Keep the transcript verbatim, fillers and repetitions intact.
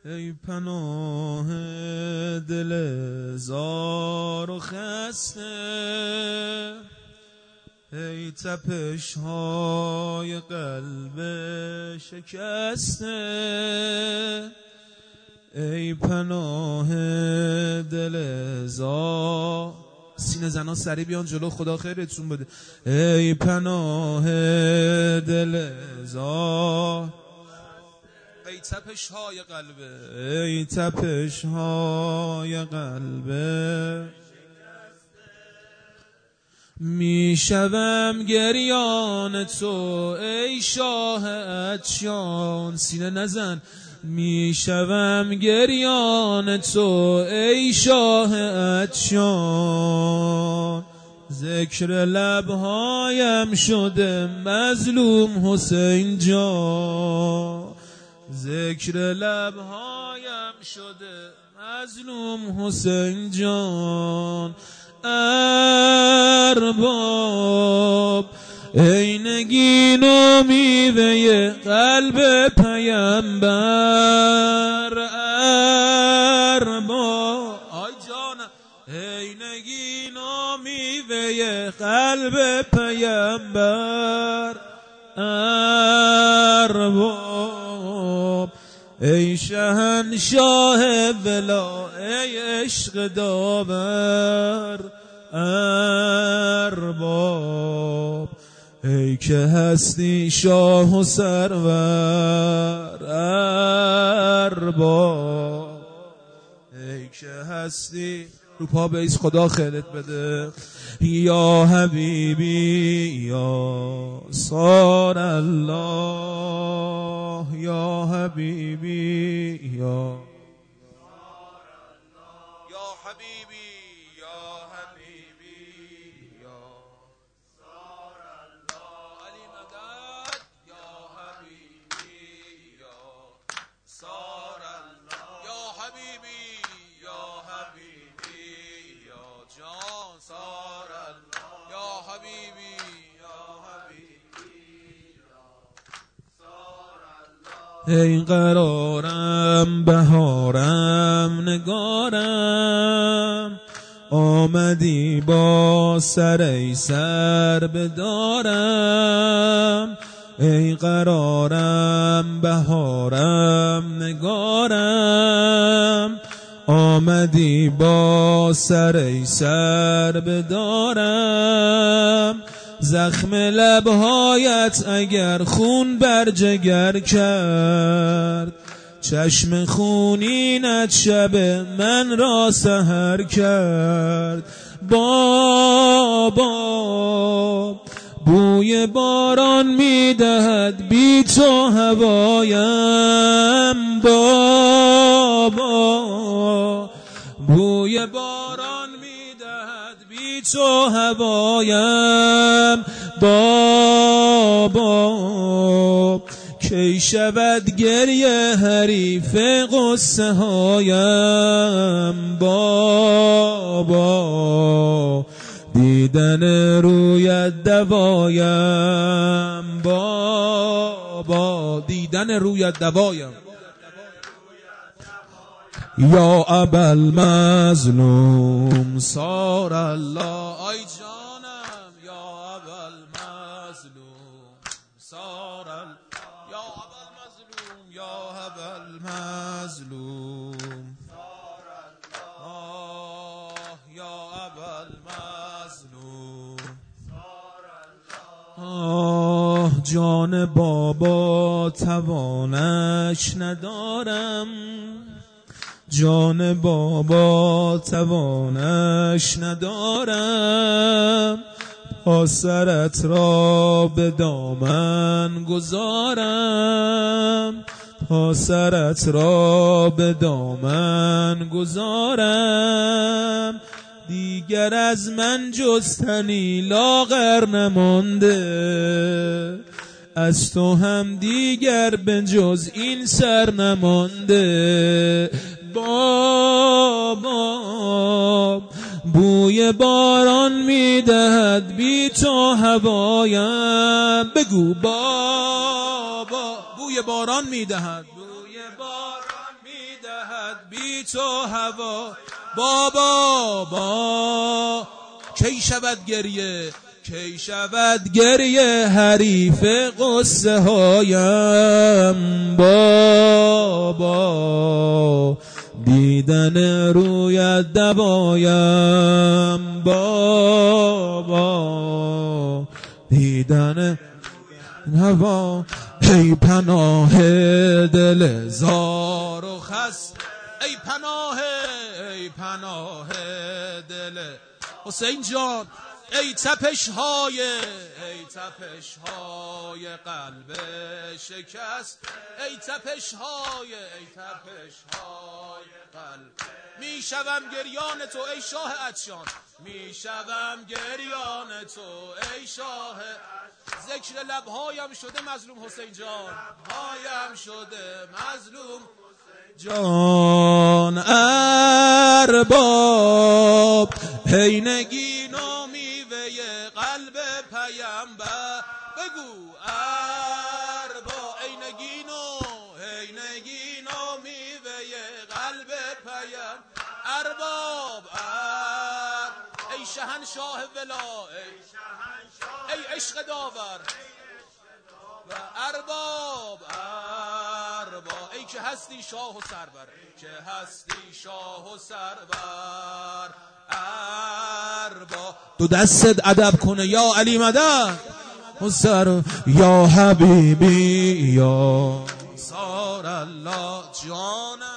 ای پناه دل زار و خسته، ای تپش های قلب شکسته، ای پناه دل زار. سینه زنان سری بیان جلو، خدا خیرتون بده. ای پناه دل زار، ای تپش های قلبه، ای تپش های قلبه، میشوم گریان تو ای شاه عطشان. سینه نزن. میشوم گریان تو ای شاه عطشان، ذکر لبهایم شده مظلوم حسین جان، ذکر لبهایم شده مظلوم حسین جان. ارباب ای نگین و میوه قلب پیمبر، ارباب آی جانم ای نگین و میوه قلب پیمبر، ارباب ای شهنشاه ولا ای عشق داور، ارباب ای که هستی شاه و سرور، ارباب ای که هستی. رو پا بیس، خدا خیرت بده. یا حبیبی یا صار الله، یا حبیبی یا یا حبیبی یا حبیبی یا صار الله، علی مدد یا حبیبی یا صار الله، یا حبیبی یا حبیبی یا جان صار الله، یا حبیبی یا حبیبی یا صار الله. ای قرارم بهارم نگارم، آمدی با سر ای سر بدارم، ای قرارم بهارم نگارم، آمدی با سر ای سر بدارم. زخم لبهایت اگر خون بر جگر کرد، چشم خونینت شب من را سحر کرد. بابا بوی باران میدهد بی تو هوایم، بابا بوی باران میدهد بی تو هوایم، بابا کی شود گریه حریف قصه هایم، بابا دیدن رویت دوایم، بابا دیدن رویت دوایم. یا ابوالمظلوم صار الله، آی جانم یا ابوالمظلوم صار الله، یا ابوالمظلوم یا ابوالمظلوم صار الله، یا ابوالمظلوم صار الله. آه جان بابا توانش ندارم، جان بابا توانش ندارم، تا سرت را به دامن گذارم، تا سرت را به دامن گذارم. دیگر از من جستنی لاغر نمانده، از تو هم دیگر به جز این سر نمانده. بابا بوی باران میدهد بی تو هوایم، بگو بابا بوی باران میدهد، بوی باران میدهد بی تو هوا بابا با کی شود گریه کی شود گریه حریف قصه هایم بابا دیدن رویت دوایم بابا دیدن هوا ای پناه دل زار و خس ای پناه ای پناه دل حسین جان ای تپش های ای تپش های قلب شکست ای تپش های ای تپش های قلب میشوم گریان تو ای شاه عطشان میشوم گریان تو ای شاه ذکر لبهایم شده مظلوم حسین جان هایم شده مظلوم جان ارباب هی نگین و میوه قلب پیامبر بگو ارباب ای نگین و هی نگین و میوه قلب پیامبر ارباب ار ای شهنشاه ولا ای ای عشق داور و ارباب ارباب ای که هستی شاه و سرور که هستی شاه و سرور ارباب دو دستت ادب کنه یا علی مدد و سر یا حبیبی یا سار الله جانم